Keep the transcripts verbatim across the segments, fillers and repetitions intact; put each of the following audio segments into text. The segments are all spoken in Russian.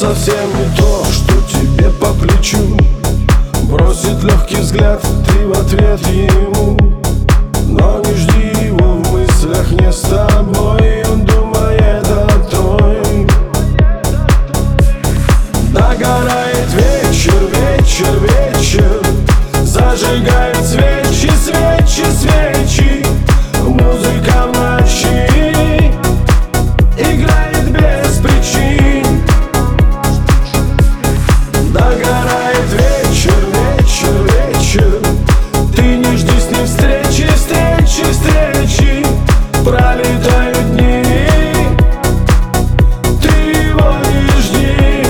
совсем не то, что тебе по плечу. Бросит легкий взгляд, ты в ответ ему. Но не жди его в мыслях не с тобой, он думает о той. Догорает вечер, вечер, вечер, зажигают свечи, свечи, свечи. Музыка в ночи играет без причин. Догорает вечер, вечер, вечер, ты не жди с ним встречи, встречи, встречи. Пролетают дни, ты его не жди.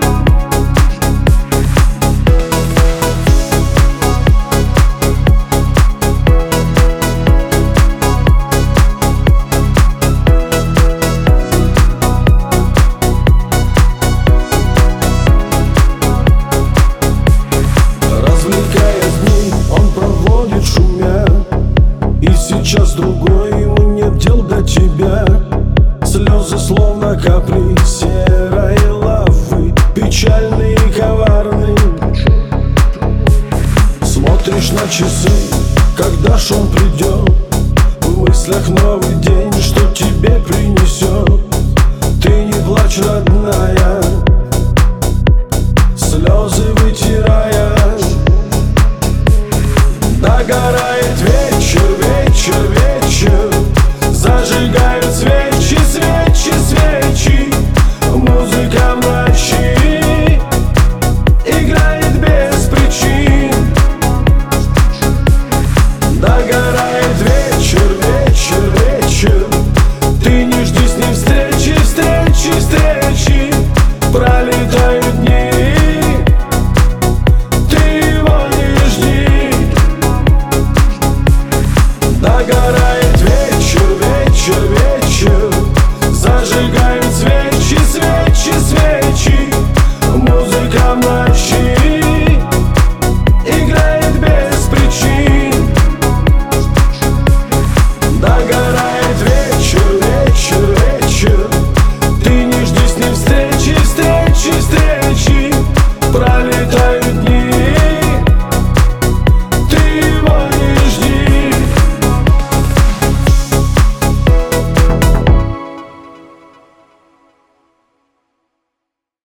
Сейчас другой, ему нет дел до тебя. Слезы словно капли серой лавы, печальные и коварные. Смотришь на часы, когда ж он придет. В мыслях новый день, что тебе принесет. Ты не плачь, родная,